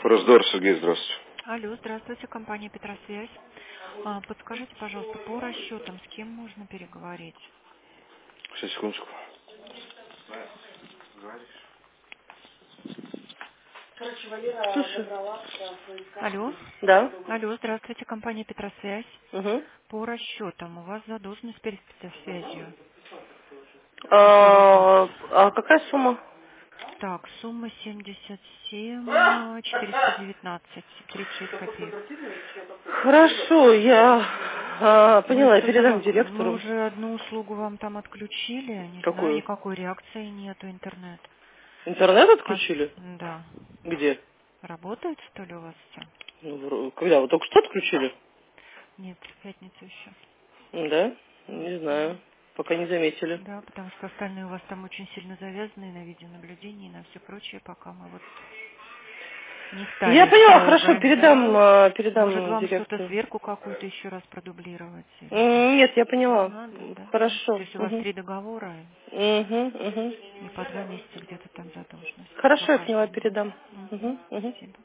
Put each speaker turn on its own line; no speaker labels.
Раздор, Сергей, здравствуйте.
Алло, здравствуйте, компания Петросвязь. Подскажите, пожалуйста, по расчетам, с кем можно переговорить?
Сейчас, секундочку.
Слушай.
Алло,
Да.
алло, здравствуйте, компания Петросвязь.
Угу.
По расчетам, у вас задолженность перед спецсвязью.
А какая сумма?
Так, сумма 77 419 36 копеек.
Хорошо, я
Мы
поняла, я
что-то
передам
мы
директору.
уже одну услугу вам там отключили, не знаю,
Какую?
никакой реакции нету, интернет.
Интернет
А,
отключили?
да.
Где?
Работает, что ли, у вас все?
Ну, когда? Вы только что отключили?
Нет, в пятницу еще.
Да? Не знаю. Пока не заметили.
Да, потому что остальные у вас там очень сильно завязаны и на видеонаблюдении, и на все прочее, пока мы вот не
Я
стали
поняла, хорошо,
строго. Может,
передам
вам что-то
директору.
сверху какую-то еще раз продублировать? Или
Нет, я
не
поняла.
надо, да? То
Хорошо.
есть у вас
Угу.
3 договора
Угу, угу.
и по 2 месяца где-то там задолженность
Хорошо,
по
я поняла,
каждому.
передам.
Мгм.
Угу, угу.
Спасибо.